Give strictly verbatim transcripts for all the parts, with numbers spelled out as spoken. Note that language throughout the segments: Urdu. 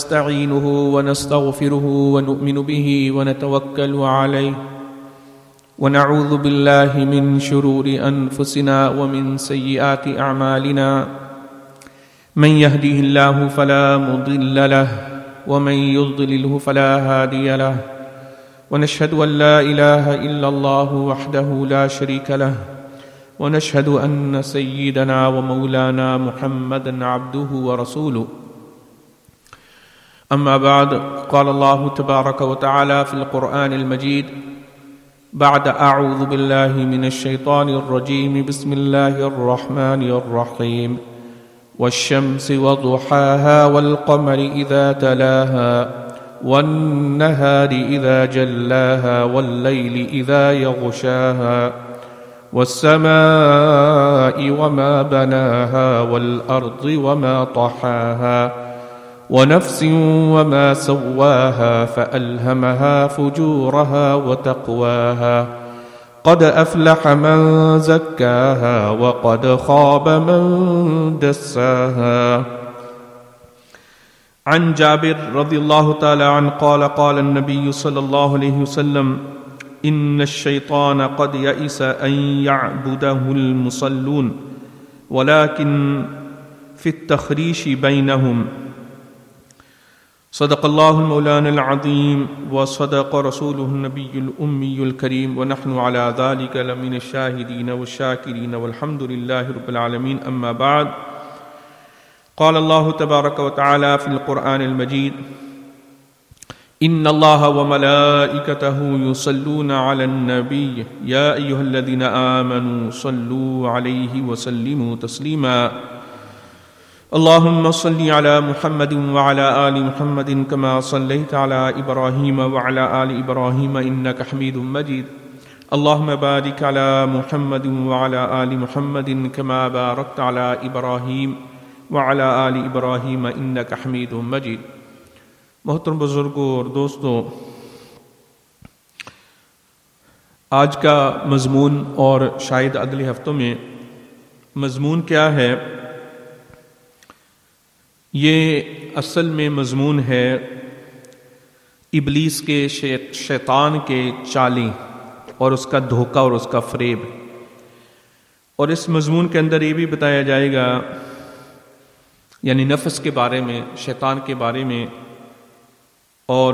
ونستعينه ونستغفره ونؤمن به ونتوكل عليه ونعوذ بالله من شرور أنفسنا ومن سيئات أعمالنا من يهده الله فلا مضل له ومن يضلله فلا هادي له ونشهد أن لا إله إلا الله وحده لا شريك له ونشهد أن سيدنا ومولانا محمدا عبده ورسوله أما بعد قال الله تبارك وتعالى في القرآن المجيد بعد أعوذ بالله من الشيطان الرجيم بسم الله الرحمن الرحيم والشمس وضحاها والقمر إذا تلاها والنهار إذا جلاها والليل إذا يغشاها والسماء وما بناها والأرض وما طحاها ونفس وما سواها فألهمها فجورها وتقواها قد أفلح من زكاها وقد خاب من دساها. عن جابر رضي الله تعالى عنه قال قال النبي صلى الله عليه وسلم إن الشيطان قد يئس أن يعبده المصلون ولكن في التخريش بينهم. صدق الله المولانا العظيم وصدق رسوله النبي الأمي الكريم ونحن على ذلك لمن الشاهدين والشاكرين والحمد لله رب العالمين. أما بعد قال الله تبارك وتعالى في القرآن المجيد إن الله وملائكته يصلون على النبي يا أيها الذين آمنوا صلوا عليه وسلموا تسليما. اللهم صل على محمد وعلى آل محمد كما صليت على إبراهيم وعلى آل إبراهيم إنك حميد مجيد. اللهم بارك على محمد وعلى آل محمد كما باركت على إبراهيم وعلى آل إبراهيم إنك حميد مجيد. محترم بزرگوں اور دوستوں، آج کا مضمون اور شاید اگلے ہفتوں میں مضمون کیا ہے، یہ اصل میں مضمون ہے ابلیس کے شیطان کے چالیں اور اس کا دھوکہ اور اس کا فریب. اور اس مضمون کے اندر یہ بھی بتایا جائے گا یعنی نفس کے بارے میں، شیطان کے بارے میں، اور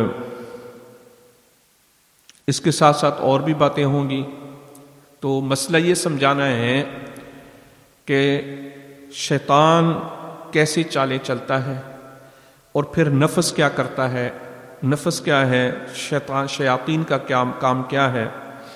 اس کے ساتھ ساتھ اور بھی باتیں ہوں گی. تو مسئلہ یہ سمجھانا ہے کہ شیطان کیسے چالیں چلتا ہے اور پھر نفس کیا کرتا ہے، نفس کیا ہے، شیطان شیاطین کا کیا کام کیا ہے.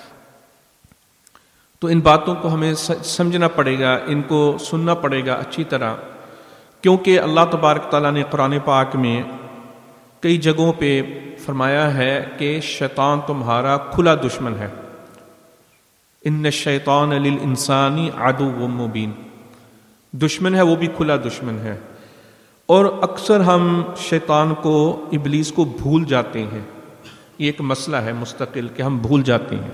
تو ان باتوں کو ہمیں سمجھنا پڑے گا، ان کو سننا پڑے گا اچھی طرح، کیونکہ اللہ تبارک تعالیٰ نے قرآن پاک میں کئی جگہوں پہ فرمایا ہے کہ شیطان تمہارا کھلا دشمن ہے. ان الشیطان للانسان عدو مبین، دشمن ہے، وہ بھی کھلا دشمن ہے. اور اکثر ہم شیطان کو، ابلیس کو بھول جاتے ہیں. یہ ایک مسئلہ ہے مستقل کہ ہم بھول جاتے ہیں،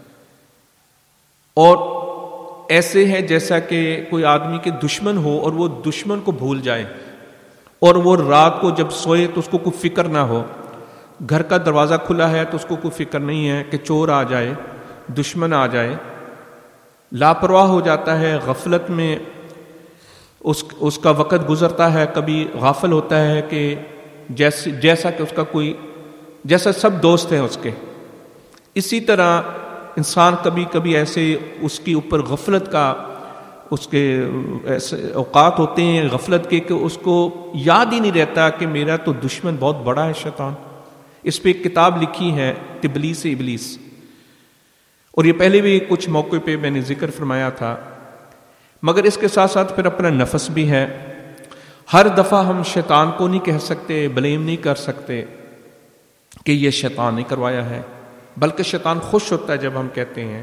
اور ایسے ہے جیسا کہ کوئی آدمی کے دشمن ہو اور وہ دشمن کو بھول جائے، اور وہ رات کو جب سوئے تو اس کو کوئی فکر نہ ہو. گھر کا دروازہ کھلا ہے تو اس کو کوئی فکر نہیں ہے کہ چور آ جائے، دشمن آ جائے. لاپرواہ ہو جاتا ہے، غفلت میں اس اس کا وقت گزرتا ہے. کبھی غافل ہوتا ہے کہ جیسے جیسا کہ اس کا کوئی، جیسا سب دوست ہیں اس کے. اسی طرح انسان کبھی کبھی ایسے اس کی اوپر غفلت کا، اس کے ایسے اوقات ہوتے ہیں غفلت کے کہ اس کو یاد ہی نہیں رہتا کہ میرا تو دشمن بہت بڑا ہے شیطان. اس پہ ایک کتاب لکھی ہے تبلیس ابلیس، اور یہ پہلے بھی کچھ موقع پہ میں نے ذکر فرمایا تھا. مگر اس کے ساتھ ساتھ پھر اپنا نفس بھی ہے. ہر دفعہ ہم شیطان کو نہیں کہہ سکتے، بلیم نہیں کر سکتے کہ یہ شیطان نے کروایا ہے، بلکہ شیطان خوش ہوتا ہے جب ہم کہتے ہیں.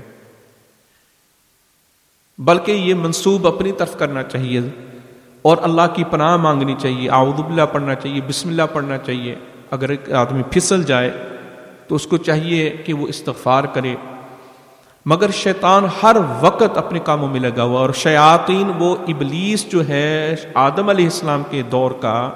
بلکہ یہ منسوب اپنی طرف کرنا چاہیے اور اللہ کی پناہ مانگنی چاہیے، اعوذ باللہ پڑھنا چاہیے، بسم اللہ پڑھنا چاہیے. اگر ایک آدمی پھسل جائے تو اس کو چاہیے کہ وہ استغفار کرے. مگر شیطان ہر وقت اپنے کاموں میں لگا ہوا، اور شیاطین وہ ابلیس جو ہے آدم علیہ السلام کے دور کا،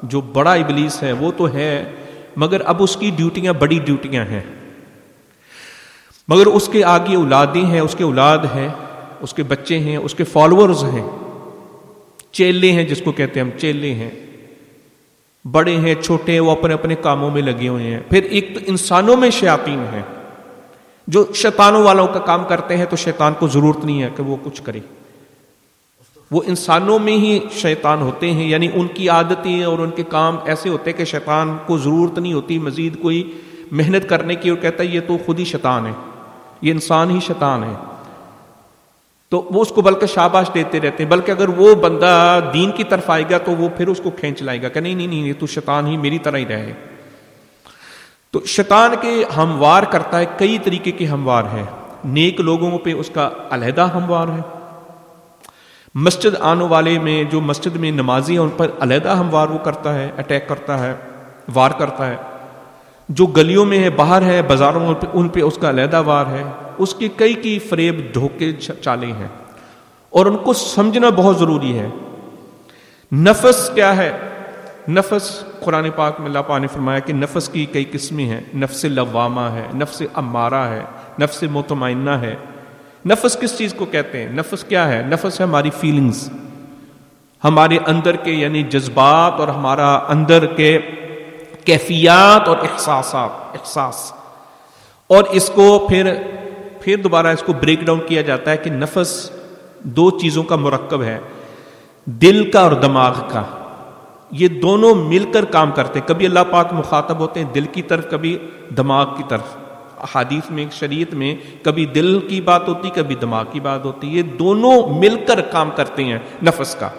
جو بڑا ابلیس ہے وہ تو ہے، مگر اب اس کی ڈیوٹیاں بڑی ڈیوٹیاں ہیں، مگر اس کے آگے اولادیں ہیں، اس کے اولاد ہیں، اس کے بچے ہیں، اس کے فالوورز ہیں، چیلے ہیں، جس کو کہتے ہیں ہم چیلے ہیں، بڑے ہیں چھوٹے ہیں، وہ اپنے اپنے کاموں میں لگے ہوئے ہیں۔ پھر ایک تو انسانوں میں شیاطین ہیں جو شیطانوں والوں کا کام کرتے ہیں، تو شیطان کو ضرورت نہیں ہے کہ وہ کچھ کرے، وہ انسانوں میں ہی شیطان ہوتے ہیں، یعنی ان کی عادتیں اور ان کے کام ایسے ہوتے ہیں کہ شیطان کو ضرورت نہیں ہوتی مزید کوئی محنت کرنے کی، اور کہتا ہے یہ تو خود ہی شیطان ہے، یہ انسان ہی شیطان ہے، تو وہ اس کو بلکہ شاباش دیتے رہتے ہیں، بلکہ اگر وہ بندہ دین کی طرف آئے گا تو وہ پھر اس کو کھینچ لائے گا کہ نہیں نہیں نہیں یہ تو شیطان ہی میری طرح ہی رہے۔ تو شیطان کے ہموار کرتا ہے، کئی طریقے کے ہموار ہے، نیک لوگوں پہ اس کا علیحدہ ہموار ہے، مسجد آنے والے میں جو مسجد میں نمازی ہیں ان پر علیحدہ ہموار وہ کرتا ہے، اٹیک کرتا ہے، وار کرتا ہے، جو گلیوں میں ہے، باہر ہے، بازاروں میں ان پہ اس کا علیحدہ وار ہے، اس کی کئی کی فریب دھوکے چالیں ہیں، اور ان کو سمجھنا بہت ضروری ہے۔ نفس کیا ہے؟ نفس قرآن پاک میں اللہ پاک نے فرمایا کہ نفس کی کئی قسمیں ہیں، نفس لوامہ ہے، نفس امارہ ہے، نفس مطمئنہ ہے۔ نفس کس چیز کو کہتے ہیں؟ نفس کیا ہے؟ نفس ہے ہماری فیلنگز، ہمارے اندر کے یعنی جذبات اور ہمارا اندر کے کیفیات اور احساسات، احساس، اور اس کو پھر پھر دوبارہ اس کو بریک ڈاؤن کیا جاتا ہے کہ نفس دو چیزوں کا مرکب ہے، دل کا اور دماغ کا، یہ دونوں مل کر کام کرتے ہیں، کبھی اللہ پاک مخاطب ہوتے ہیں دل کی طرف، کبھی دماغ کی طرف، حدیث میں شریعت میں کبھی دل کی بات ہوتی، کبھی دماغ کی بات ہوتی، یہ دونوں مل کر کام کرتے ہیں نفس کا۔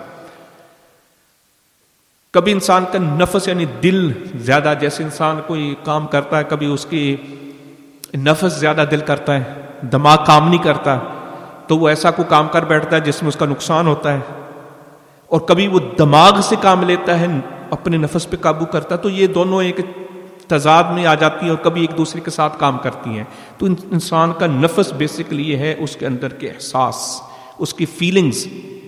کبھی انسان کا نفس یعنی دل زیادہ، جیسے انسان کوئی کام کرتا ہے کبھی اس کی نفس زیادہ دل کرتا ہے، دماغ کام نہیں کرتا، تو وہ ایسا کوئی کام کر بیٹھتا ہے جس میں اس کا نقصان ہوتا ہے، اور کبھی وہ دماغ سے کام لیتا ہے، اپنے نفس پہ قابو کرتا ہے، تو یہ دونوں ایک تضاد میں آ جاتی ہیں اور کبھی ایک دوسرے کے ساتھ کام کرتی ہیں۔ تو انسان کا نفس بیسیکلی یہ ہے اس کے اندر کے احساس، اس کی فیلنگز،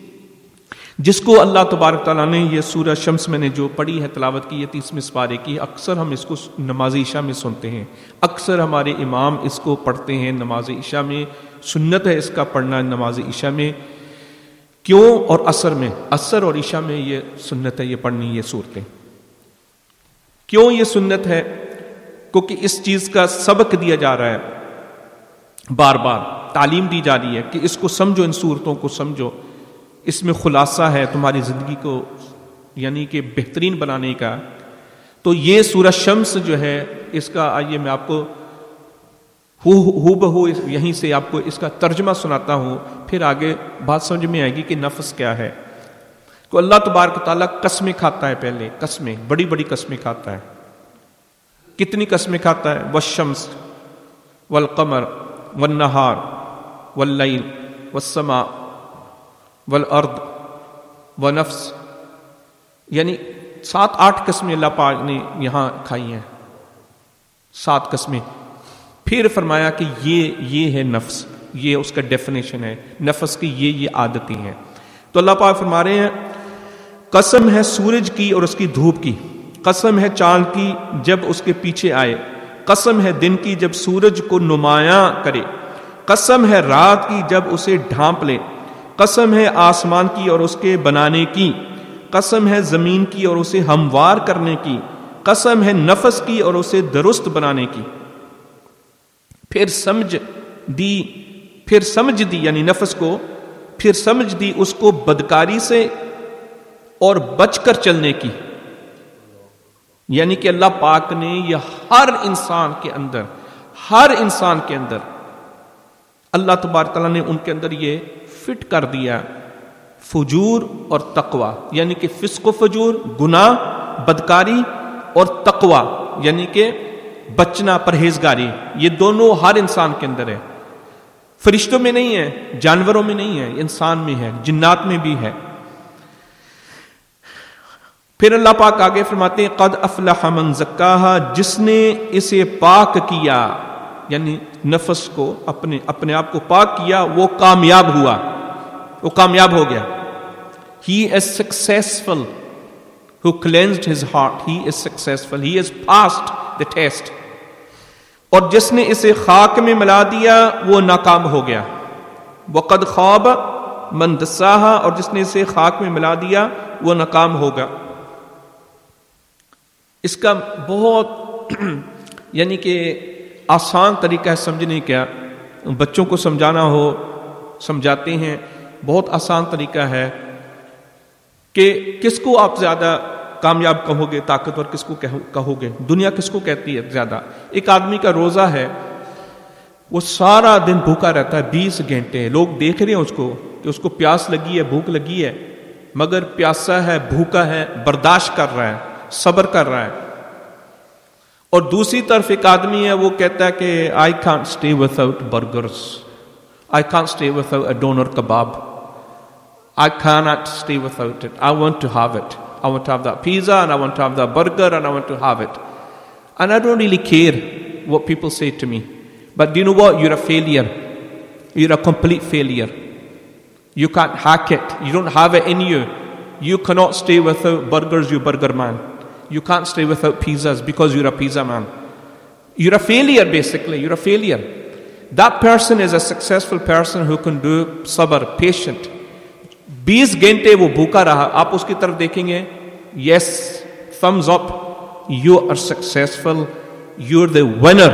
جس کو اللہ تبارک تعالیٰ نے یہ سورہ شمس میں نے جو پڑھی ہے، تلاوت کی ہے تیسویں سپارے کی، اکثر ہم اس کو نماز عشاء میں سنتے ہیں، اکثر ہمارے امام اس کو پڑھتے ہیں نماز عشاء میں، سنت ہے اس کا پڑھنا نماز عشاء میں۔ کیوں؟ اور عصر میں، عصر اور عشاء میں یہ سنت ہے یہ پڑھنی، یہ صورتیں۔ کیوں یہ سنت ہے؟ کیونکہ اس چیز کا سبق دیا جا رہا ہے، بار بار تعلیم دی جا رہی ہے کہ اس کو سمجھو، ان صورتوں کو سمجھو، اس میں خلاصہ ہے تمہاری زندگی کو یعنی کہ بہترین بنانے کا۔ تو یہ سورہ شمس جو ہے اس کا، آئیے میں آپ کو ہو بہو یہیں سے آپ کو اس کا ترجمہ سناتا ہوں، پھر آگے بات سمجھ میں آئے گی کہ نفس کیا ہے۔ تو اللہ تبارک تعالیٰ قسمیں کھاتا ہے، پہلے قسمیں، بڑی بڑی قسمیں کھاتا ہے۔ کتنی قسمیں کھاتا ہے؟ والشمس والقمر والنہار واللیل والسماء والارض ونفس، یعنی سات آٹھ قسمیں اللہ پاک نے یہاں کھائی ہیں، سات قسمیں۔ پھر فرمایا کہ یہ یہ ہے نفس، یہ اس کا ڈیفینیشن ہے، نفس کی یہ یہ عادتیں ہیں۔ تو اللہ پاک فرما رہے ہیں قسم ہے سورج کی اور اس کی دھوپ کی، قسم ہے چاند کی جب اس کے پیچھے آئے، قسم ہے دن کی جب سورج کو نمایاں کرے، قسم ہے رات کی جب اسے ڈھانپ لے، قسم ہے آسمان کی اور اس کے بنانے کی، قسم ہے زمین کی اور اسے ہموار کرنے کی، قسم ہے نفس کی اور اسے درست بنانے کی۔ پھر سمجھ دی پھر سمجھ دی یعنی نفس کو، پھر سمجھ دی اس کو بدکاری سے اور بچ کر چلنے کی، یعنی کہ اللہ پاک نے یہ ہر انسان کے اندر ہر انسان کے اندر اللہ تبارک تعالیٰ نے ان کے اندر یہ فٹ کر دیا، فجور اور تقوی، یعنی کہ فسق و فجور، گناہ، بدکاری، اور تقوی یعنی کہ بچنا، پرہیزگاری، یہ دونوں ہر انسان کے اندر ہے۔ فرشتوں میں نہیں ہے، جانوروں میں نہیں ہے، انسان میں ہے، جنات میں بھی ہے۔ پھر اللہ پاک آگے فرماتے ہیں قد افلح من زکاہا، جس نے اسے پاک کیا، یعنی نفس کو اپنے اپنے آپ کو پاک کیا، وہ کامیاب ہوا، وہ کامیاب ہو گیا۔ He is successful who cleansed his heart, he is successful, he has passed the test. اور جس نے اسے خاک میں ملا دیا وہ ناکام ہو گیا. وقد خواب من دساہا, اور جس نے اسے خاک میں ملا دیا وہ ناکام ہوگا. اس کا بہت یعنی کہ آسان طریقہ ہے سمجھنے کا. بچوں کو سمجھانا ہو سمجھاتے ہیں, بہت آسان طریقہ ہے کہ کس کو آپ زیادہ کامیاب کہو گے, طاقتور کس کو کہو گے, دنیا کس کو کہتی ہے زیادہ. ایک آدمی کا روزہ ہے, وہ سارا دن بھوکا رہتا ہے بیس گھنٹے, لوگ دیکھ رہے ہیں اس کو کہ اس کو پیاس لگی ہے, بھوک لگی ہے, مگر پیاسا ہے, بھوکا ہے, برداشت کر رہا ہے, صبر کر رہا ہے. اور دوسری طرف ایک آدمی ہے, وہ کہتا ہے کہ I can't stay without burgers, I can't stay without a doner kebab, I cannot stay without it, I want to have it, I want to have that pizza and I want to have that burger and I want to have it, and I don't really care what people say to me. But do you know what? You're a failure. You're a complete failure. You can't hack it. You don't have it in you. You cannot stay without burgers, you burger man. You can't stay without pizzas because you're a pizza man. You're a failure basically. You're a failure. That person is a successful person who can do sabr, patient. بیس گھنٹے وہ بھوکا رہا, آپ اس کی طرف دیکھیں گے, yes, thumbs up, you are successful, you're the winner.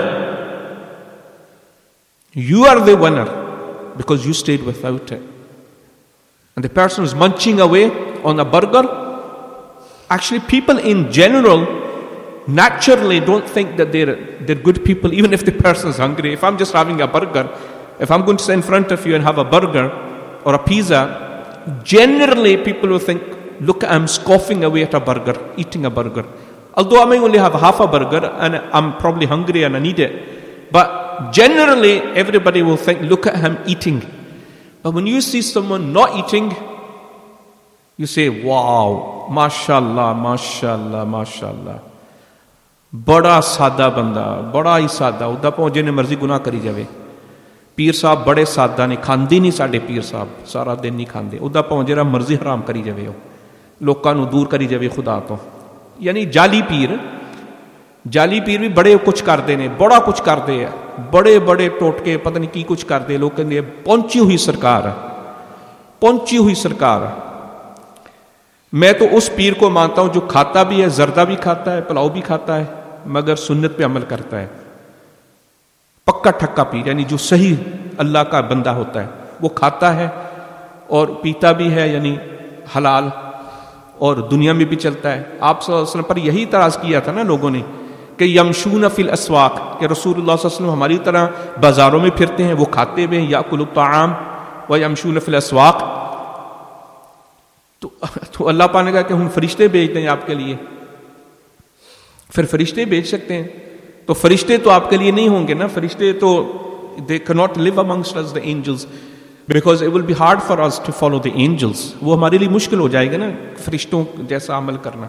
You are the winner because you stayed without it. And the person who's munching away on a burger, actually people in general naturally don't think that they're, they're good people, even if the person is hungry. If I'm just having a burger, if I'm going to sit in front of you and have a burger or a pizza, generally people will think, look, I'm scoffing away at a burger, eating a burger. Although I may only have half a burger and I'm probably hungry and I need it. But generally everybody will think, look at him eating. But when you see someone not eating, you say, wow, mashallah, mashallah, mashallah. بڑا سادہ بندہ, بڑا ہی سادہ, ادا پہنچ جنے مرضی گناہ کری جاوے. پیر صاحب بڑے سادہ نے, کھاندی نہیں ساڈے پیر صاحب, سارا دن نہیں کھاندے, ادا پہنچ جرا مرضی حرام کری جاوے, ہو لوکاں نو دور کری جاوے خدا تو. یعنی جعلی پیر, جعلی پیر بھی بڑے کچھ کردے نے, بڑا کچھ کردے ہیں, بڑے بڑے ٹوٹکے پتہ نہیں کی کچھ کردے, لوگ کہندے پہنچی ہوئی سرکار ہے, پہنچی ہوئی سرکار ہے. میں تو اس پیر کو مانتا ہوں جو کھاتا بھی ہے, زردہ بھی کھاتا ہے, پلاؤ بھی کھاتا ہے, مگر سنت پہ عمل کرتا ہے. پکا ٹھکا پیر, یعنی جو صحیح اللہ کا بندہ ہوتا ہے, وہ کھاتا ہے اور پیتا بھی ہے, یعنی حلال, اور دنیا میں بھی چلتا ہے. آپ صلی اللہ علیہ وسلم پر یہی اعتراض کیا تھا نا لوگوں نے کہ یمشون فی الاسواق, کہ رسول اللہ صلی اللہ علیہ وسلم ہماری طرح بازاروں میں پھرتے ہیں, وہ کھاتے ہوئے یاکلوا الطعام و یمشون فی الاسواق. تو, تو اللہ پاک نے کہا کہ ہم فرشتے بھیج دیں آپ کے لیے. پھر فرشتے بھیج سکتے ہیں, تو فرشتے تو آپ کے لیے نہیں ہوں گے نا, فرشتے تو they cannot live amongst us the angels because it will be hard for us to follow the angels. وہ ہمارے لیے مشکل ہو جائے گا نا فرشتوں جیسا عمل کرنا.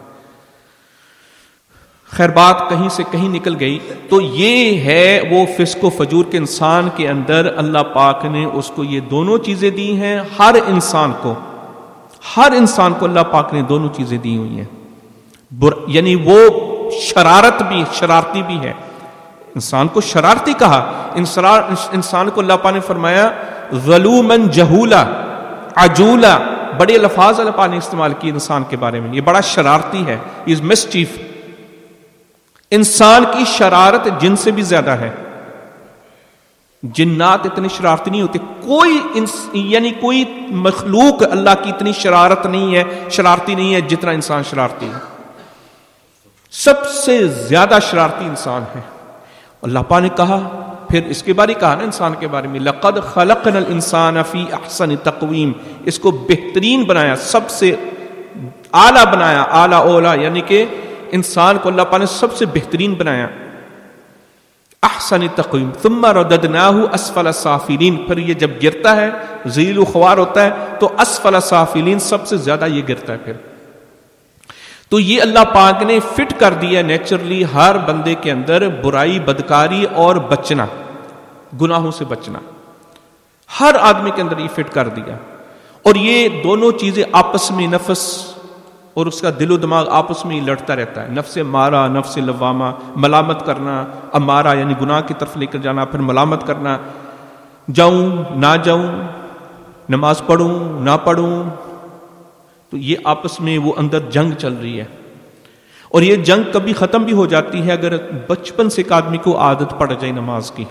خیر بات کہیں سے کہیں نکل گئی. تو یہ ہے وہ فسق و فجور کے انسان کے اندر اللہ پاک نے اس کو یہ دونوں چیزیں دی ہیں. ہر انسان کو, ہر انسان کو اللہ پاک نے دونوں چیزیں دی ہوئی ہیں. یعنی وہ شرارت بھی, شرارتی بھی ہے. انسان کو شرارتی کہا, انسان کو اللہ پاک نے فرمایا ظلومن جہولا, عجولا, بڑے الفاظ اللہ پاک نے استعمال کیے انسان کے بارے میں. یہ بڑا شرارتی ہے, از مسچیف. انسان کی شرارت جن سے بھی زیادہ ہے. جنات اتنی شرارتی نہیں ہوتے, کوئی یعنی کوئی مخلوق اللہ کی اتنی شرارت نہیں ہے, شرارتی نہیں ہے جتنا انسان شرارتی ہے. سب سے زیادہ شرارتی انسان ہے. اللہ پاک نے کہا, پھر اس کے بارے کہا نا انسان کے بارے میں, لقد خلقنا الانسان فی احسن تقویم, اس کو بہترین بنایا, سب سے اعلیٰ بنایا, اعلیٰ اولا, یعنی کہ انسان کو اللہ پاک نے سب سے بہترین بنایا. احسن تقویم. ثم رددناہ اسفل سافلین, پھر یہ جب گرتا ہے ذلیل و خوار ہوتا ہے تو اسفل سافلین, سب سے زیادہ یہ گرتا ہے. پھر تو یہ اللہ پاک نے فٹ کر دیا نیچرلی ہر بندے کے اندر برائی, بدکاری اور بچنا, گناہوں سے بچنا, ہر آدمی کے اندر یہ فٹ کر دیا. اور یہ دونوں چیزیں آپس میں نفس اور اس کا دل و دماغ آپس میں ہی لڑتا رہتا ہے. نفس مارا، نفس لوامہ، ملامت کرنا، امارا یعنی گناہ کی طرف لے کر جانا، پھر ملامت کرنا، جاؤں نہ جاؤں، نماز پڑھوں نہ پڑھوں. تو یہ آپس میں وہ اندر جنگ چل رہی ہے. اور یہ جنگ کبھی ختم بھی ہو جاتی ہے اگر بچپن سے ایک آدمی کو عادت پڑ جائے نماز کی.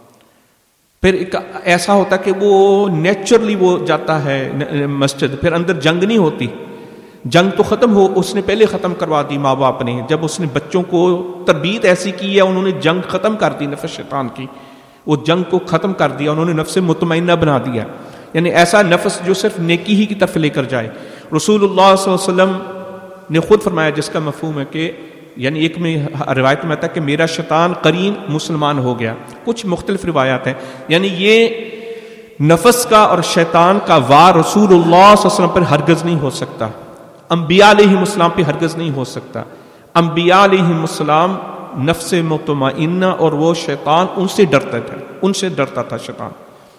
پھر ایک ایسا ہوتا کہ وہ نیچرلی وہ جاتا ہے مسجد، پھر اندر جنگ نہیں ہوتی. جنگ تو ختم ہو، اس نے پہلے ختم کروا دی ماں باپ نے، جب اس نے بچوں کو تربیت ایسی کی ہے، انہوں نے جنگ ختم کر دی نفس شیطان کی، وہ جنگ کو ختم کر دیا، انہوں نے نفس مطمئنہ بنا دیا. یعنی ایسا نفس جو صرف نیکی ہی کی طرف لے کر جائے. رسول اللہ صلی اللہ علیہ وسلم نے خود فرمایا، جس کا مفہوم ہے کہ یعنی ایک میں روایت میں آتا ہے کہ میرا شیطان قرین مسلمان ہو گیا. کچھ مختلف روایات ہیں. یعنی یہ نفس کا اور شیطان کا وار رسول اللہ صلی اللہ علیہ وسلم پر ہرگز نہیں ہو سکتا، انبیاء علیہ السلام پہ ہرگز نہیں ہو سکتا. انبیاء علیہ السلام نفس مطمئنہ اور وہ شیطان ان سے ڈرتے تھے، ان سے ڈرتا تھا شیطان.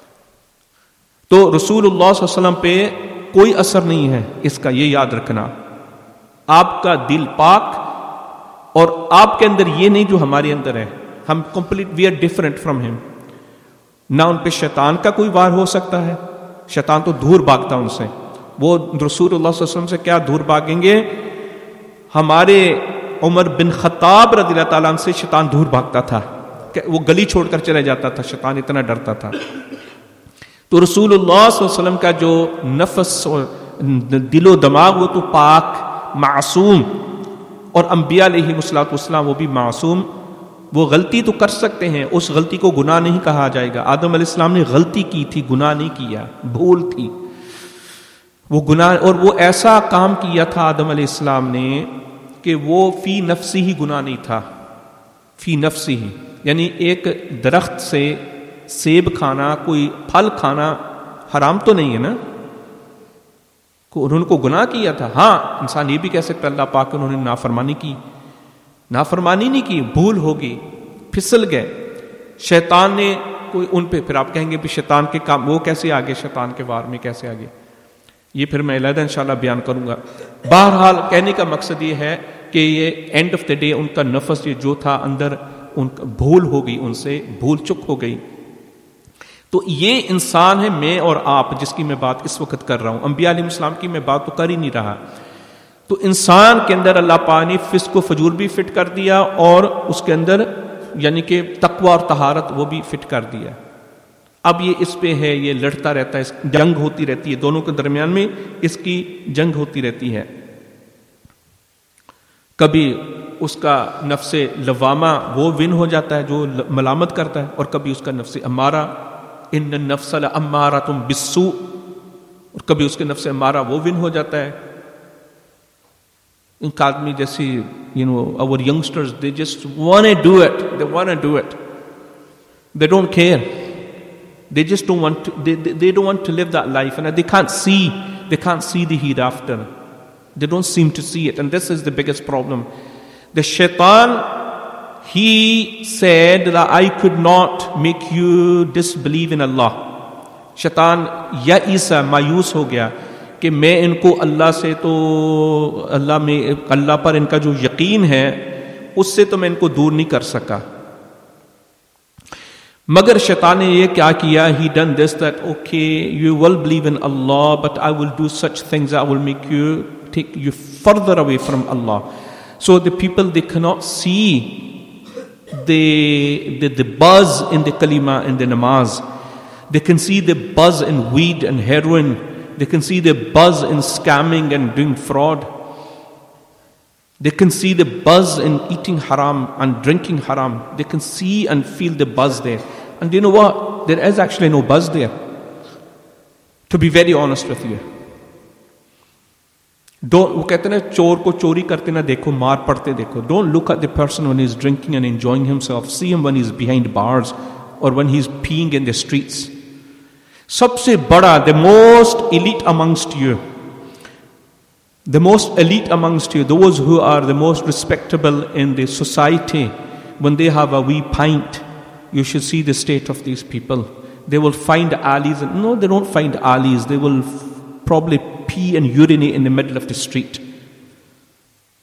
تو رسول اللہ صلی اللہ علیہ وسلم پہ کوئی اثر نہیں ہے اس کا، یہ یاد رکھنا. آپ کا دل پاک، اور آپ کے اندر یہ نہیں جو ہمارے اندر ہے، ہم complete we are different from ہم. نہ ان پہ شیطان کا کوئی وار ہو سکتا ہے، شیطان تو دور بھاگتا ان سے. وہ رسول اللہ صلی اللہ علیہ وسلم سے کیا دور بھاگیں گے؟ ہمارے عمر بن خطاب رضی اللہ تعالیٰ عنہ سے شیطان دور بھاگتا تھا، کہ وہ گلی چھوڑ کر چلے جاتا تھا، شیطان اتنا ڈرتا تھا. تو رسول اللہ صلی اللہ علیہ وسلم کا جو نفس اور دل و دماغ وہ تو پاک، معصوم. اور انبیاء علیہ السلام وہ بھی معصوم. وہ غلطی تو کر سکتے ہیں، اس غلطی کو گناہ نہیں کہا جائے گا. آدم علیہ السلام نے غلطی کی تھی، گناہ نہیں کیا، بھول تھی وہ گناہ. اور وہ ایسا کام کیا تھا آدم علیہ السلام نے کہ وہ فی نفسی ہی گناہ نہیں تھا، فی نفسی ہی. یعنی ایک درخت سے سیب کھانا، کوئی پھل کھانا حرام تو نہیں ہے نا، انہوں نے کو گناہ کیا تھا. ہاں انسان یہ بھی کہہ سکتا ہے اللہ پاک انہوں نے نافرمانی کی، نافرمانی نہیں کی، بھول ہوگی، پھسل گئے. شیطان نے کوئی ان پہ، پھر آپ کہیں گے بھی شیطان کے کام وہ کیسے آگے، شیطان کے وار میں کیسے آگے، یہ پھر میں علیحدہ انشاءاللہ بیان کروں گا. بہرحال کہنے کا مقصد یہ ہے کہ یہ اینڈ آف دا ڈے ان کا نفس یہ جو تھا اندر، ان کا بھول ہو گئی، ان سے بھول چک ہو گئی. تو یہ انسان ہے میں اور آپ جس کی میں بات اس وقت کر رہا ہوں. انبیاء علیہ السلام کی میں بات تو کر ہی نہیں رہا. تو انسان کے اندر اللہ پاک نے فسق و فجور بھی فٹ کر دیا، اور اس کے اندر یعنی کہ تقوی اور طہارت وہ بھی فٹ کر دیا. اب یہ اس پہ ہے، یہ لڑتا رہتا ہے، اس جنگ ہوتی رہتی ہے، دونوں کے درمیان میں اس کی جنگ ہوتی رہتی ہے. کبھی اس کا نفس لوامہ وہ ون ہو جاتا ہے جو ملامت کرتا ہے، اور کبھی اس کا نفس امارہ، ان النفس لامارۃ بالسوء، اور کبھی اس کے نفس امارہ وہ ون ہو جاتا ہے. ان کا آدمی جیسی you know our youngsters they just want to do it they want to do it they don't care, they just don't want to, they, they, they don't want to live that life, and they can't see they can't see the hereafter, they don't seem to see it. And this is the biggest problem. The shaitan, he said that I could not make you disbelieve in Allah. شیطان یا عیسیٰ مایوس ہو گیا کہ میں ان کو اللہ سے تو اللہ میں اللہ پر ان کا جو یقین ہے اس سے تو میں ان کو دور نہیں کر سکا. مگر شیطان نے یہ کیا کیا؟ he done this that okay you will believe in Allah but I will do such things that will make you take you further away from Allah. So the people, they cannot see the the, the buzz in the kalima in the namaz. They can see the buzz in weed and heroin. They can see the buzz in scamming and doing fraud. They can see the buzz in eating haram and drinking haram. They can see and feel the buzz there. And you know what? There is actually no buzz there. To be very honest with you. Don't, وہ کہتے ہیں چور کو چوری کرتے نہ دیکھو مار پڑتے دیکھو. Don't look at the person when he's drinking and enjoying himself. See him when he's behind bars or when he's peeing in the streets. سب سے بڑا, the most elite amongst you, the most elite amongst you, those who are the most respectable in the society, when they have a wee pint, you should see the state of these people. They will find alleys, and no, they don't find alleys, they will f- probably pee and urinate in the middle of the street.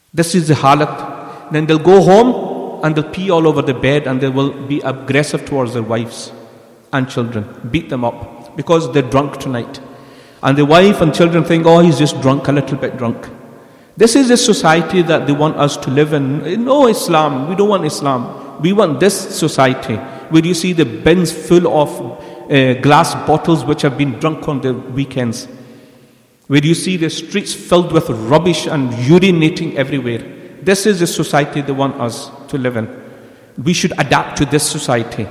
This is the halat. Then they'll go home and they'll pee all over the bed and they will be aggressive towards their wives and children, beat them up because they're drunk tonight. And the wife and children think, oh, he's just drunk, a little bit drunk. This is a society that they want us to live in. No Islam, we don't want Islam. We want this society where you see the bins full of uh, glass bottles which have been drunk on the weekends. Where you see the streets filled with rubbish and urinating everywhere. This is the society they want us to live in. We should adapt to this society.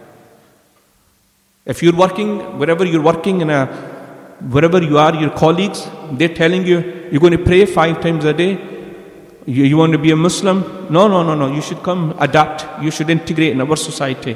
If you're working, wherever you're working, in a, wherever you are, your colleagues, they're telling you, you're going to pray five times a day. You, you want to be a Muslim? No, no, no, no. You should come adapt. You should integrate in our society.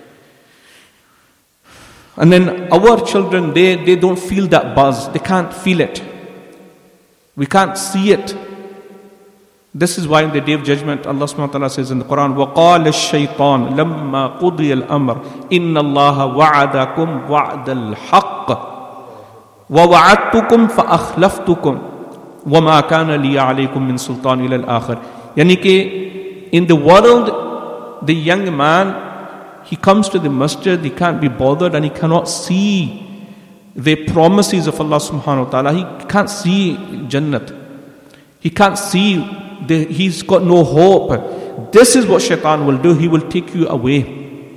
And then our children, they, they don't feel that buzz. They can't feel it. We can't see it. This is why in the day of judgment, Allah subhanahu wa ta'ala says in the Quran, وَقَالَ الشَّيْطَانِ لَمَّا قُضِيَ الْأَمْرِ إِنَّ اللَّهَ وَعَدَكُمْ وَعْدَ الْحَقِّ وَوَعَدْتُكُمْ فَأَخْلَفْتُكُمْ وَمَا كَانَ لِي عَلَيْكُمْ مِنْ سُلْطَانِ إِلَى الْآخِرِ. Yani ki, in the world, the young man, he comes to the masjid, he can't be bothered and he cannot see the promises of Allah subhanahu wa ta'ala. He can't see Jannat. He can't see, the, he's got no hope. This is what shaitan will do. He will take you away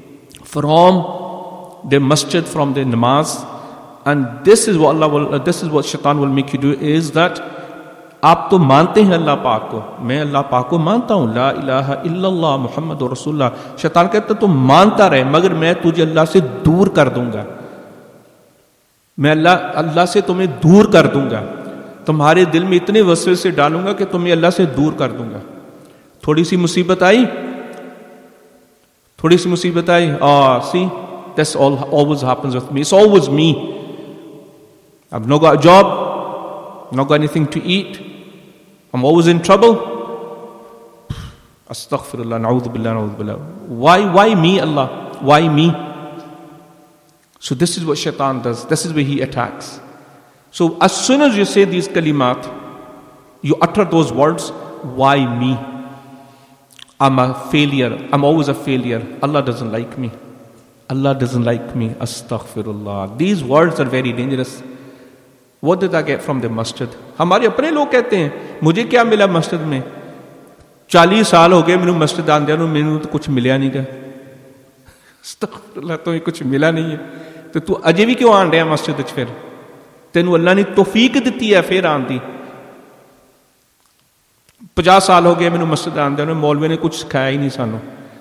from the masjid, from the namaz. And this is what Allah will, this is what shaitan will make you do, is that आप तो मानते हैं अल्लाह पाक को, मैं अल्लाह पाक को मानता हूँ, ला इलाहा इल्लल्लाह मुहम्मद रसूलुल्लाह. शैतान कहता तो मानता रहे मगर मैं तुझे अल्लाह से दूर कर दूंगा. मैं अल्लाह अल्लाह से तुम्हें दूर कर दूंगा. तुम्हारे दिल में इतने वसवसे डालूंगा कि तुम्हें अल्लाह से दूर कर दूंगा. थोड़ी सी मुसीबत आई, थोड़ी सी मुसीबत आई, ah, see, this all always happens with me. It's always me. I've not got a job, not got anything to eat. I'm always in trouble. Astaghfirullah, na'udhu billah, na'udhu billah. Why, why me, Allah? Why me? So this is what shaitan does. This is where he attacks. So as soon as you say these kalimat, you utter those words, why me? I'm a failure. I'm always a failure. Allah doesn't like me. Allah doesn't like me. Astaghfirullah. These words are very dangerous. What did I get from the masjid? हमारे अपने लोग कहते हैं मुझे क्या मिला मस्जिद में? चालीस साल हो गए मैंने मस्जिद आंदे नु मैंने तो कुछ मिला नहीं गा. अस्तगफिरुल्लाह, तो कुछ मिला नहीं है तो तू अजे भी क्यों आन रहा मस्जिद विच? फिर तेनू अल्लाह ने तौफीक दी है फिर आन दी. पचास साल हो गए मैंने मस्जिद आंदे नु, मौलवी ने कुछ सिखाया ही नहीं सानू.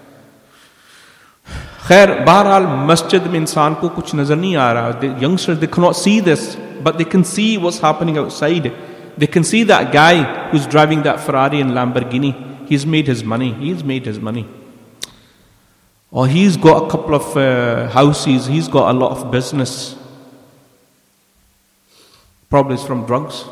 खैर बहरहाल मस्जिद में इंसान को कुछ नजर नहीं आ रहा. The youngsters, they cannot see this, but they can see what's happening outside. They can see that guy who's driving that Ferrari and Lamborghini. He's made his money. He's made his money. Or he's got a couple of uh, houses. He's got a lot of business. Probably it's from drugs.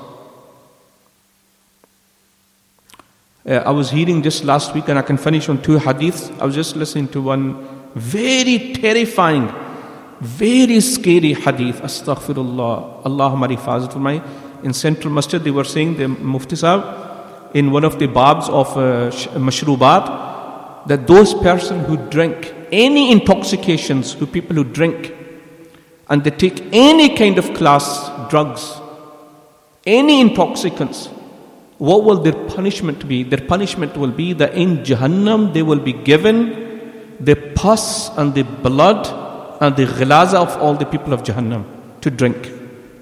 Uh, I was hearing just last week, and I can finish on two hadiths. I was just listening to one very terrifying, very scary hadith. Astaghfirullah. Allah hamari hifazat farmaye. In Central Masjid, they were saying, the Mufti Sahib, in one of the babs of uh, mashrubat, that those persons who drink any intoxications, who people who drink, and they take any kind of class drugs, any intoxicants, what will their punishment be? Their punishment will be that in Jahannam they will be given the pus and the blood and the ghilaza of all the people of Jahannam to drink.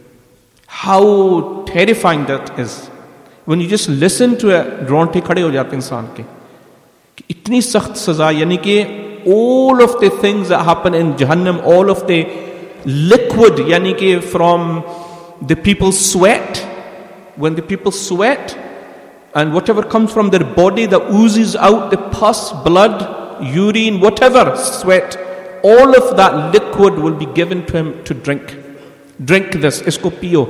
How terrifying that is. When you just listen to it, रोंगटे खड़े हो जाते इंसान के. इतनी सख्त सजा, यानी कि all of the things that happen in Jahannam, all of the liquid, यानी कि from the people's sweat, when the people sweat, and whatever comes from their body that oozes out, the pus, blood, urine, whatever, sweat, all of that liquid will be given to him to drink. Drink this, इसको पियो.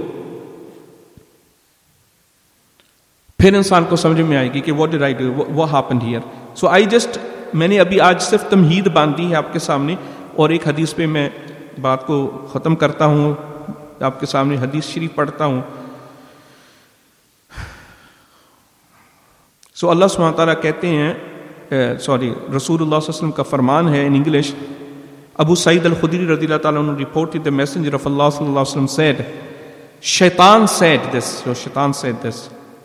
फिर इंसान को समझ में आएगी कि what did I do, what, what happened here. So I just, मैंने अभी आज सिर्फ तमहीद बांधी है आपके सामने, और एक हदीस पे मैं बात को ख़त्म करता हूँ. आपके सामने हदीस शरीफ पढ़ता हूँ. سو اللہ سبحانہ تعالیٰ کہتے ہیں, سوری رسول اللہ صلی اللہ علیہ وسلم کا فرمان ہے in English. Abu Sa'id al-Khudri radhiyallahu ta'ala reported the messenger of Allah sallallahu alaihi wasallam said, Shaitan said this, so Shaitan said this,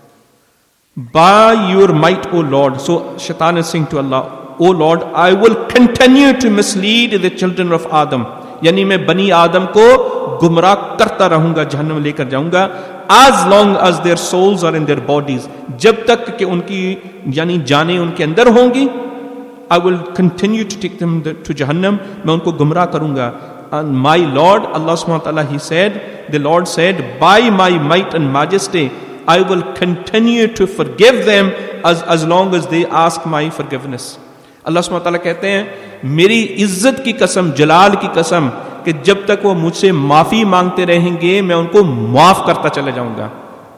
by your might, O Lord. So Shaitan is saying to Allah, O Lord, I will continue to mislead the children of Adam. یعنی میں بنی آدم کو گمراہ کرتا رہوں گا, جہنم لے کر جاؤں گا, as long as their souls are in their bodies, جب تک کہ ان کی یعنی جانیں ان کے اندر ہوں گی. I will continue to take them to Jahannam. میں ان کو گمراہ کروں گا. And my Lord, Allah subhanahu wa ta'ala, he said, the Lord said, by my might and majesty, I will continue to forgive them as, as long as they ask my forgiveness. اللہ سبحانہ وتعالیٰ کہتے ہیں میری عزت کی قسم, جلال کی قسم, کہ جب تک وہ مجھ سے معافی مانگتے رہیں گے میں ان کو معاف کرتا چلا جاؤں گا.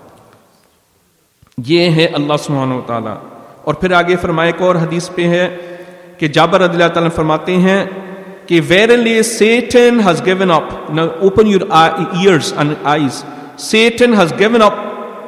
یہ ہے اللہ سبحانہ وتعالیٰ. اور پھر آگے فرمائے ایک اور حدیث پہ ہے کہ جابر رضی اللہ تعالیٰ فرماتے ہیں کہ verily Satan has given up. Now open your ears and eyes. Satan has given up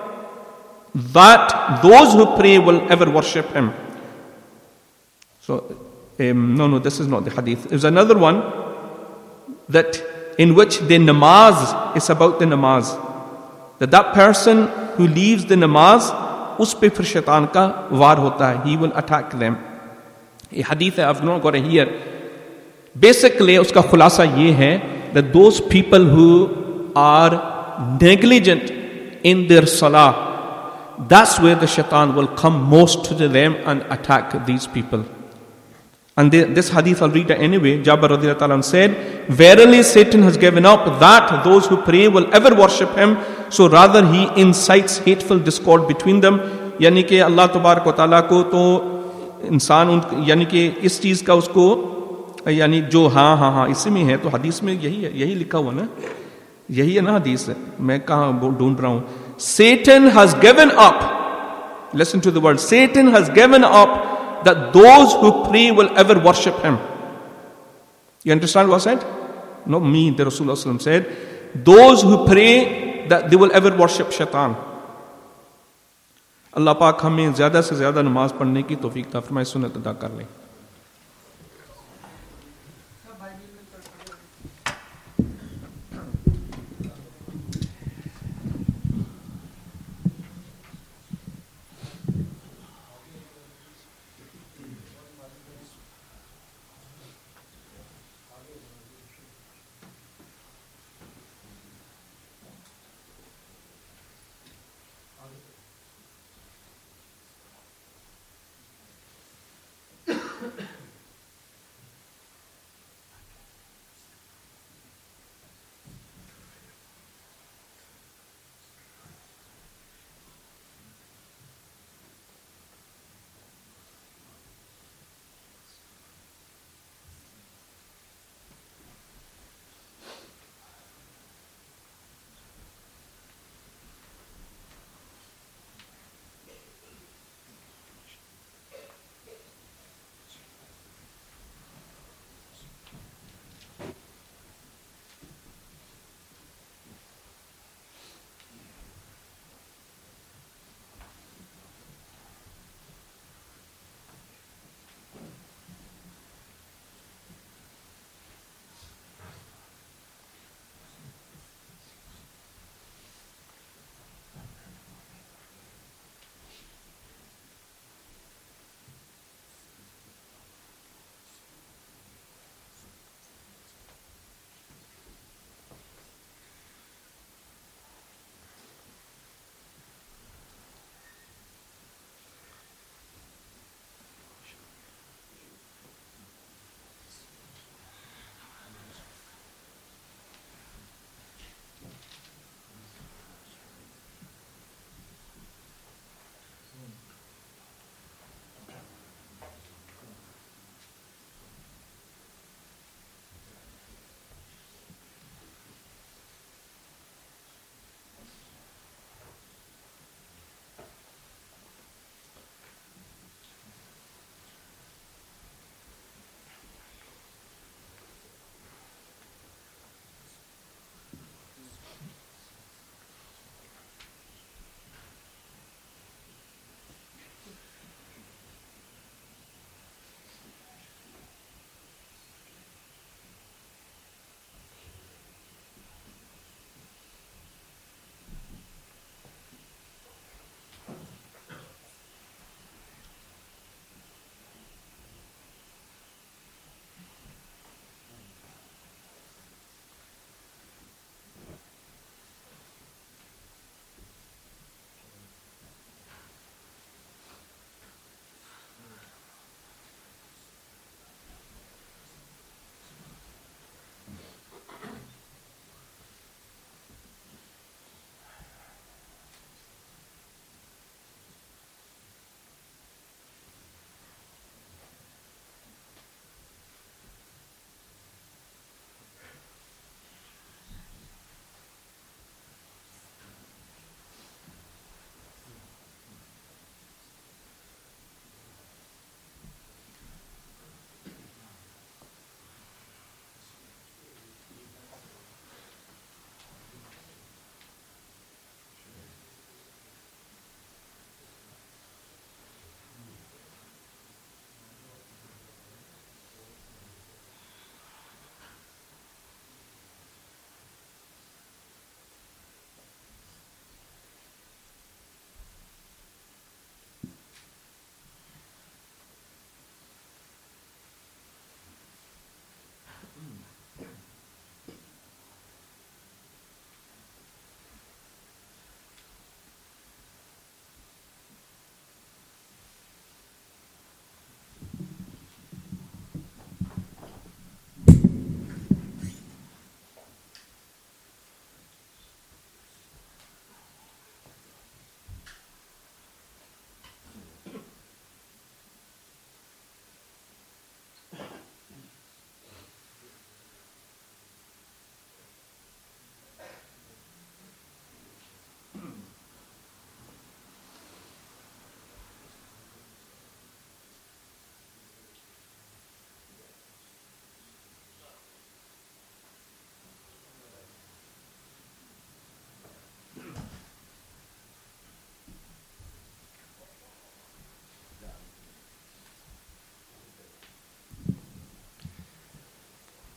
that those who pray will ever worship him. So um, no no this is not the hadith. There's another one that in which the namaz is about the namaz, that that person who leaves the namaz, اس پہ پھر شیطان کا وار ہوتا ہے. He will attack them. یہ حدیث ہے, I've not got it here. Basically اس کا خلاصہ یہ ہے that those people who are negligent in their salah, that's where the shaitan will come most to them and attack these people. And they, this hadith I'll read it anyway. Jabir radhiyallahu ta'ala said, verily Satan has given up that those who pray will ever worship him, so rather he incites hateful discord between them. یعنی کہ اللہ تبارک و تعالیٰ کو تو انسان ان یعنی کہ اس چیز کا اس کو یعنی جو ہاں ہاں ہاں اس میں ہے, تو حدیث میں یہی ہے, یہی لکھا ہوا نا, یہی ہے نا حدیث ہے, میں کہاں ڈھونڈ رہا ہوں. Satan has given up, listen to the word, Satan has given up that those who pray will ever worship him. You understand what I said? Not me, the Rasulullah sallallahu alaihi wasallam said, those who pray that they will ever worship shaitan. اللہ پاک ہمیں زیادہ سے زیادہ نماز پڑھنے کی توفیق عطا فرمائے, سنت ادا کر لیں.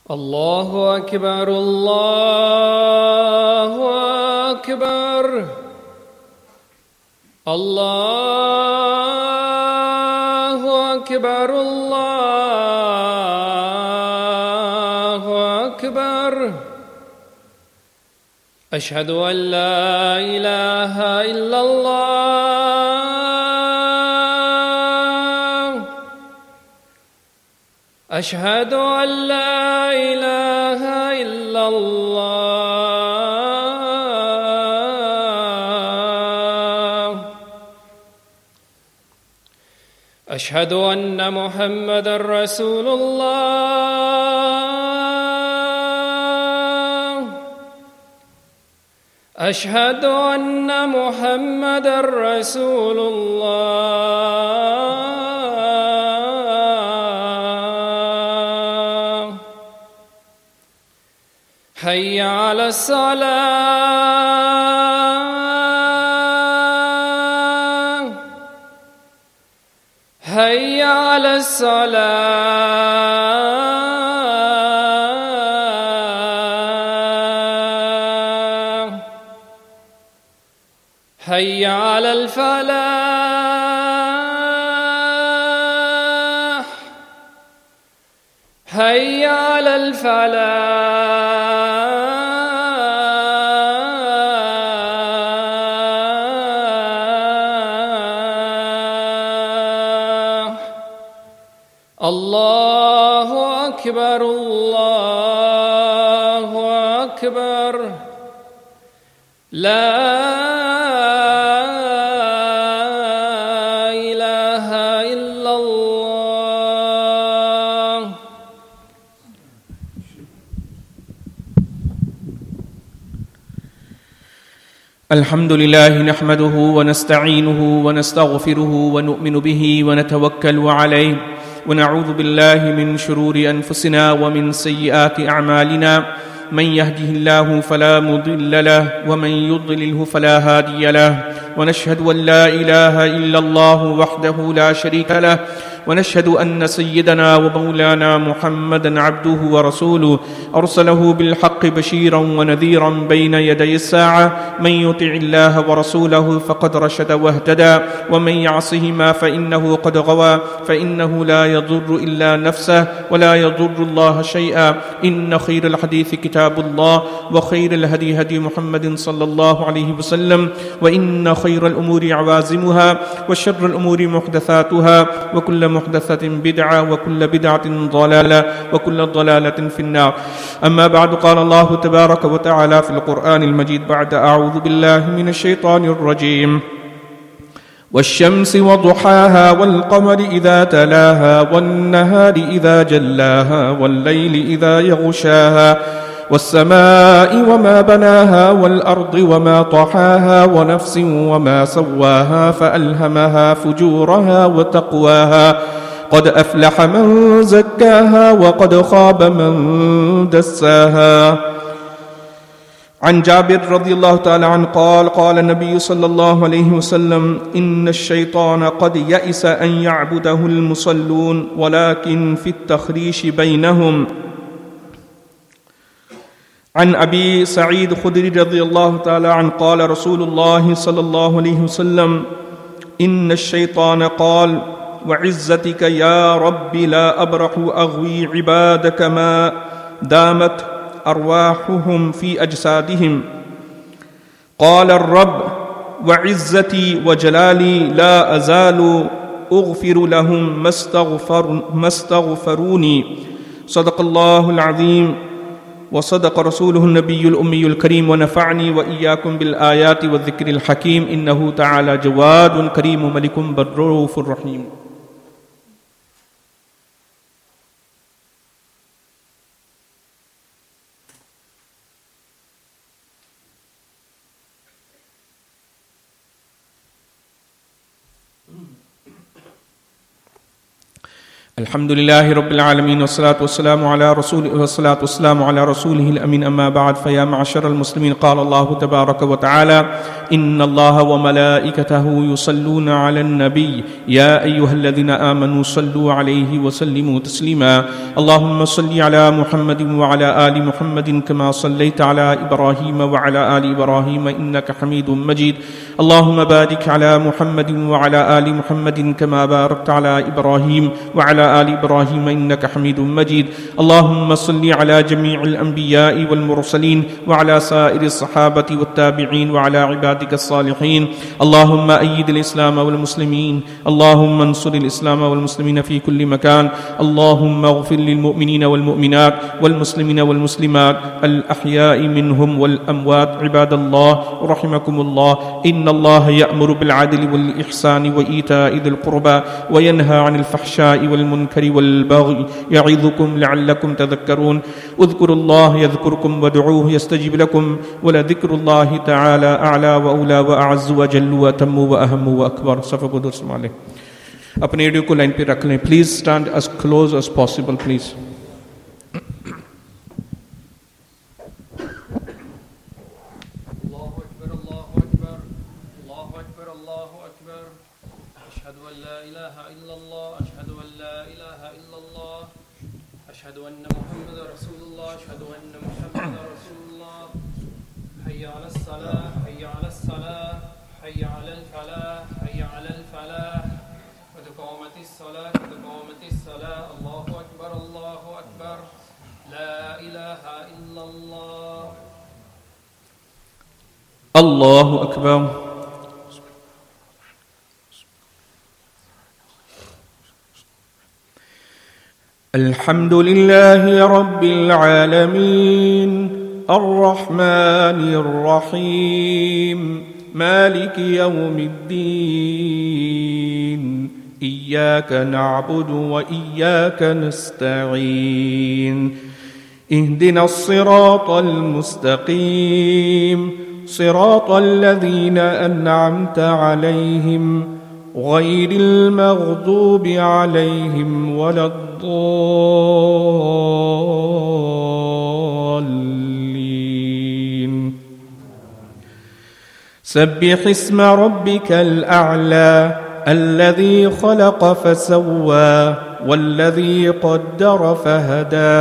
الله أكبر الله أكبر الله أكبر الله أكبر أشهد أن لا إله إلا الله أشهد أن لا إله إلا الله أشهد أن محمدًا رسول الله أشهد أن محمدًا رسول الله حي على الصلاة حي على الصلاة حي على الفلاح حي على الفلاح الله أكبر الله أكبر لا إله إلا الله. الحمد لله نحمده ونستعينه ونستغفره ونؤمن به ونتوكل عليه ونعوذ بالله من شرور أنفسنا ومن سيئات أعمالنا من يهده الله فلا مضل له ومن يضلله فلا هادي له ونشهد أن لا إله إلا الله وحده لا شريك له ونشهد أن سيدنا ومولانا محمدًا عبده ورسوله أرسله بالحق بشيرا ونذيرا بين يدي الساعة من يطع الله ورسوله فقد رشد واهتدى ومن يعصهما فإنه قد غوى فإنه لا يضر إلا نفسه ولا يضر الله شيئا إن خير الحديث كتاب الله وخير الهدي هدي محمد صلى الله عليه وسلم وإن خير الأمور عوازمها وشر الأمور محدثاتها وكل محدثة بدعة وكل بدعة ضلالة وكل ضلالة في النار. أما بعد قال الله تبارك وتعالى في القرآن المجيد بعد أعوذ بالله من الشيطان الرجيم والشمس وضحاها والقمر إذا تلاها والنهار إذا جلاها والليل إذا يغشاها والسماء وما بناها والأرض وما طحاها ونفس وما سواها فألهمها فجورها وتقواها قد أفلح من زكاها وقد خاب من دساها. عن جابر رضي الله تعالى عنه قال قال النبي صلى الله عليه وسلم إن الشيطان قد يئس أن يعبده المصلون ولكن في التخريش بينهم. عن أبي سعيد خدري رضي الله تعالى عنه قال رسول الله صلى الله عليه وسلم إن الشيطان قال وعزتك يا رب لا أبرح أغوي عبادك ما دامت أرواحهم في أجسادهم. قال الرب وعزتي وجلالي لا أزال أغفر لهم ما استغفر ما استغفروني. صدق الله العظيم وصدق رسوله النبي الأمي الكريم ونفعني وإياكم بالآيات والذكر الحكيم إنه تعالى جواد كريم ملك بر رؤوف رحيم. الحمد لله رب العالمين والصلاة والسلام على رسول والصلاة والسلام على رسوله الأمين أما بعد فيا معشر المسلمين قال الله تبارك وتعالى إن الله وملائكته يصلون على النبي يا أيها الذين آمنوا صلوا عليه وسلموا تسليما اللهم صل على محمد وعلى آل محمد كما صليت على إبراهيم وعلى آل إبراهيم إنك حميد مجيد اللهم بارك على محمد وعلى آل محمد كما باركت على إبراهيم وعلى آل إبراهيم إنك حميد مجيد اللهم صل على جميع الأنبياء والمرسلين وعلى سائر الصحابة والتابعين وعلى عبادك الصالحين اللهم أيد الإسلام والمسلمين اللهم انصر الإسلام والمسلمين في كل مكان اللهم اغفر للمؤمنين والمؤمنات والمسلمين والمسلمات الأحياء منهم والأموات عباد الله رحمكم الله إن الله يأمر بالعدل والإحسان وإيتاء ذي القربى وينهى عن الفحشاء والمنكر والبغي يعظكم لعلكم تذكرون اذكروا الله يذكركم وادعوه يستجب لكم ولذكر الله تعالى أعلى وأولى وأعز وجل وأتم وأهم وأكبر صفا को दुरुस्त माले अपने एडियो को लाइन पे रख लें please stand as close as possible please الله أكبر الحمد لله رب العالمين الرحمن الرحيم مالك يوم الدين إياك نعبد وإياك نستعين اهدنا الصراط المستقيم صراط الذين أنعمت عليهم غير المغضوب عليهم ولا الضالين سبح اسم ربك الأعلى الذي خلق فسوى والذي قدر فهدى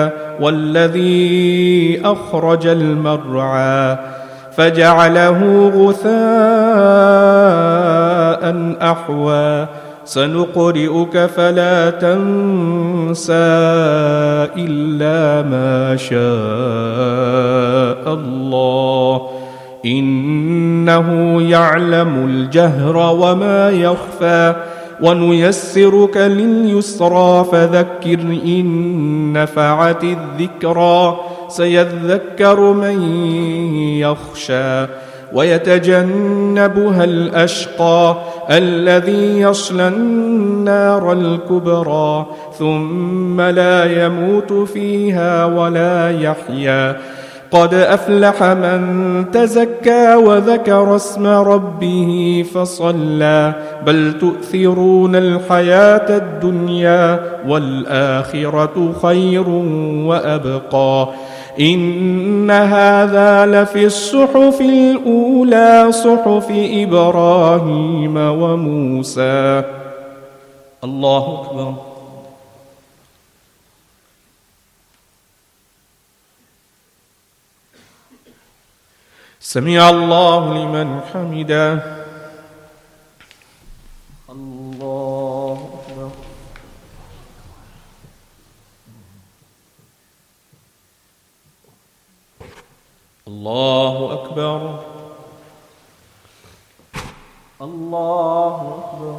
والذي أخرج المرعى فجعله غثاء أحوى سنقرئك فلا تنسى إلا ما شاء الله إنه يعلم الجهر وما يخفى ونيسرك لليسرى فذكر إن نفعت الذكرى سيذكر من يخشى ويتجنبها الأشقى الذي يصلى النار الكبرى ثم لا يموت فيها ولا يحيا قد أفلح من تزكى وذكر اسم ربه فصلى بل تؤثرون الحياة الدنيا والآخرة خير وأبقى إن هذا لفي الصحف الأولى صحف إبراهيم وموسى الله أكبر سمع الله لمن حمده الله أكبر الله أكبر الله أكبر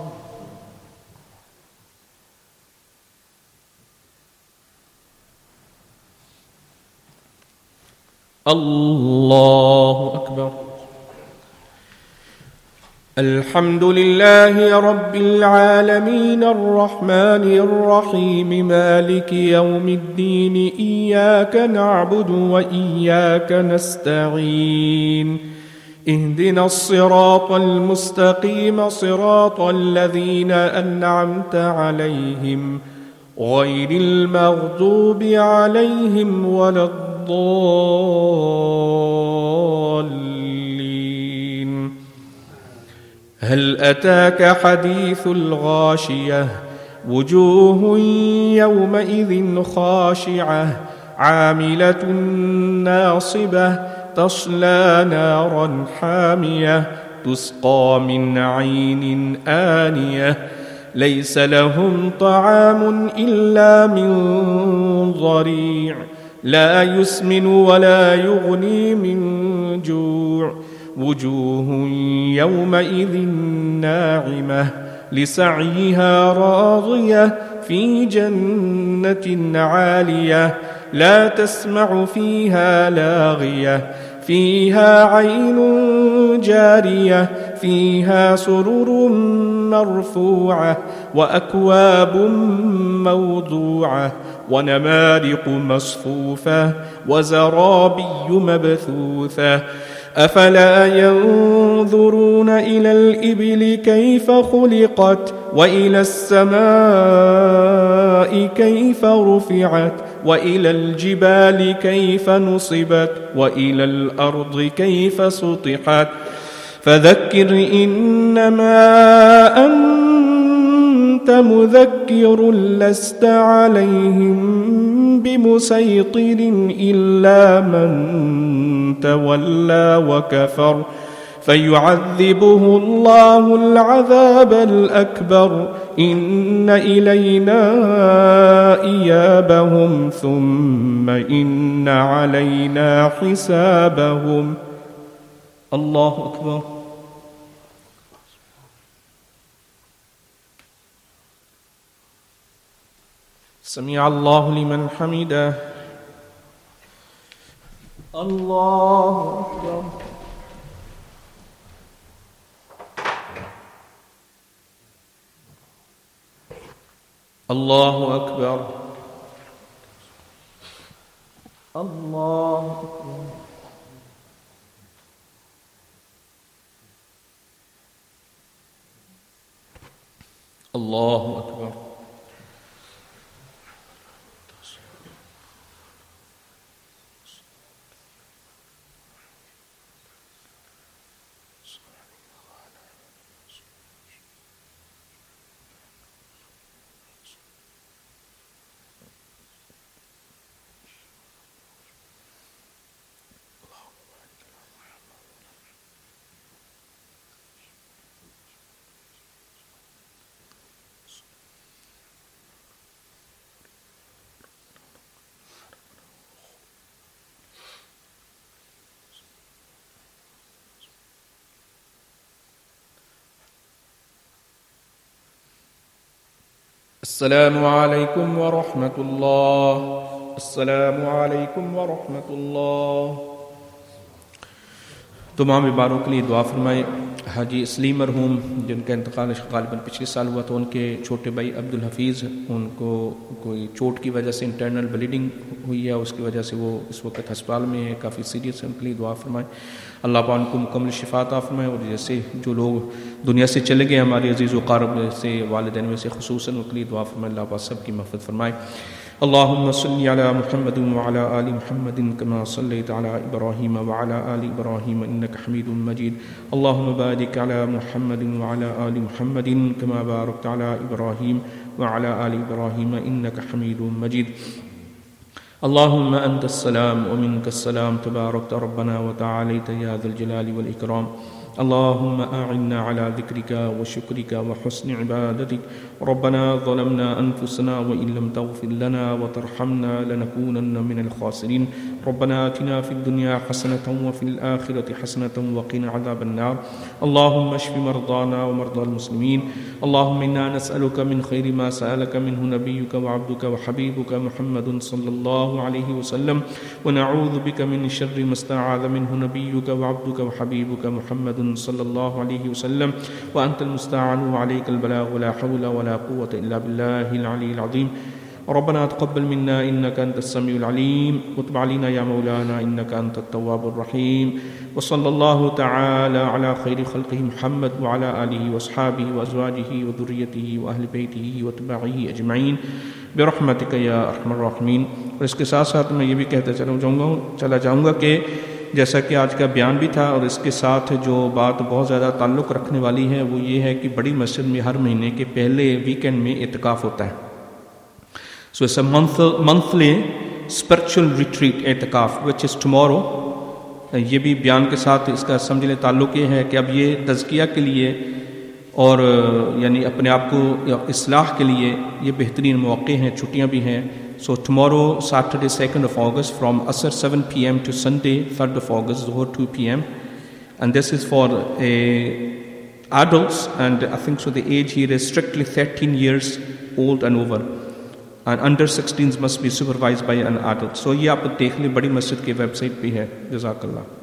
الله أكبر الحمد لله رب العالمين الرحمن الرحيم مالك يوم الدين إياك نعبد وإياك نستعين اهدنا الصراط المستقيم صراط الذين أنعمت عليهم غير المغضوب عليهم ولا الضالين. هل أتاك حديث الغاشية وجوه يومئذ خاشعة عاملة ناصبة تصلى نارا حامية تسقى من عين آنية ليس لهم طعام إلا من ضريع لا يسمن ولا يغني من جوع وجوه يومئذ ناعمة لسعيها راضية في جنة عالية لا تسمع فيها لاغية فيها عين جارية فيها سرر مرفوعة وأكواب موضوعة ونمارق مصفوفة وزرابي مبثوثة أفلا ينظرون إلى الإبل كيف خلقت وإلى السماء كيف رفعت وإلى الجبال كيف نصبت وإلى الأرض كيف سطحت فذكر إنما أنت مذكر لست عليهم بمسيطر إلا من تولى وكفر فيعذبه الله العذاب الأكبر إن إلينا إيابهم ثم إن علينا حسابهم. الله أكبر. سمع الله لمن حمده. الله أكبر. الله أكبر. الله أكبر. الله أكبر. السلام عليكم ورحمة الله. السلام عليكم ورحمة الله. तमाम बीमारों के लिए दुआ फरमाएं। हाजी असलीम मरहूम जिनका इंतकाल गालिबन पिछले साल हुआ था, उनके छोटे भाई अब्दुल हफीज़, उनको कोई चोट की वजह से इंटरनल ब्लीडिंग हुई है, उसकी वजह से वो इस वक्त अस्पताल में है, काफ़ी सीरियस है। उनके लिए दुआ फरमाएं, अल्लाह पाक उनको मुकम्मल शिफा अता फरमाए। और जैसे जो लोग दुनिया से चले गए हमारे अजीज़ व क़ारब से वालिदैन में से खुसूसन, उनके लिए दुआ फरमाए, अल्लाह पाक सबकी मग़फ़िरत फरमाए। अल्लाहुम्मा सल्लि अला मुहम्मदिन व अला आलि मुहम्मदिन कमा सल्लैता अला इब्राहीम व अला आलि इब्राहीम इन्नका हमीदुम मजीद। अल्लाहुम्मा बारिक अला मुहम्मदिन व अला आलि मुहम्मदिन कमा बारकता अला इब्राहीम व अला आलि इब्राहीम इन्नका हमीदुम मजीद। अल्लाहुम्मा अंतस्सलाम व मिनकस्सलाम तबारकता रब्बना व तआलैता या ज़ल जलालि वल इकराम। अल्लाहुम्मा अइन्ना अला ज़िक्रिका व शुक्रिका व हुस्नि इबादतिक। रब्बना ज़लमना अनफुसना व इन लम तग़फ़िर लना व तरहमना लनकूनन्न मिनल ख़ासिरीन। रब्बना आतिना फ़िद दुनिया हसनतन व फ़िल आखिरति हसनतन व क़िना अज़ाबन नार। अल्लाहुम्मा अश्फ़ि मरदाना व मरदाल मुस्लिमीन। अल्लाहुम्मा इन्ना नस्अलुका मिन ख़ैरि मा सअलका मिन्हु नबियुका व अब्दुका व हबीबुका मुहम्मदुन सल्लल्लाहु अलैहि वसल्लम व नऊज़ु बिका मिन शर्रि मा इस्तआज़ मिन्हु नबियुका व अब्दुका व हबीबुका मुहम्मदुन सल्लल्लाहु अलैहि वसल्लम व अंतल मुस्तआन व अलैकल बलाग व ला हौला व ला कुव्वता इल्ला बिल्लाहिल अलीय्यिल अज़ीम। रब्बना तक़ब्बल मिन्ना इन्नका अंतस समीउल अलीम व तुब अलैना या मौलाना इन्नका अंतत तव्वाबुर रहीम। व सल्लल्लाहु तआला अला खैरि खल्क़िहि मुहम्मद व अला आलिहि व अस्हाबिहि व अज़वाजिहि व ज़ुर्रिय्यतिहि व अहलि बैतिहि व अत्बाइहि अजमईन। برحمتک یا ارحم الراحمین۔ اور اس کے ساتھ ساتھ میں یہ بھی کہتا چلا جاؤں گا چلا جاؤں گا کہ جیسا کہ آج کا بیان بھی تھا، اور اس کے ساتھ جو بات بہت زیادہ تعلق رکھنے والی ہے وہ یہ ہے کہ بڑی مسجد میں ہر مہینے کے پہلے ویکینڈ میں اعتکاف ہوتا ہے۔ So it's a monthly spiritual retreat اعتکاف وچ از ٹمورو۔ یہ بھی بیان کے ساتھ اس کا سمجھ لیں تعلق یہ ہے کہ اب یہ تزکیہ کے لیے اور یعنی اپنے آپ کو اصلاح کے لیے یہ بہترین مواقع ہیں، چھٹیاں بھی ہیں۔ So tomorrow Saturday second of August from عصر seven P M to Sunday third of August ظہر two P M, and this is for adults, and I think so the age here is strictly thirteen years old and over, and under sixteens must be supervised by an adult. So یہ آپ دیکھ لیں، بڑی مسجد کی ویب سائٹ پہ ہے۔ جزاک اللہ۔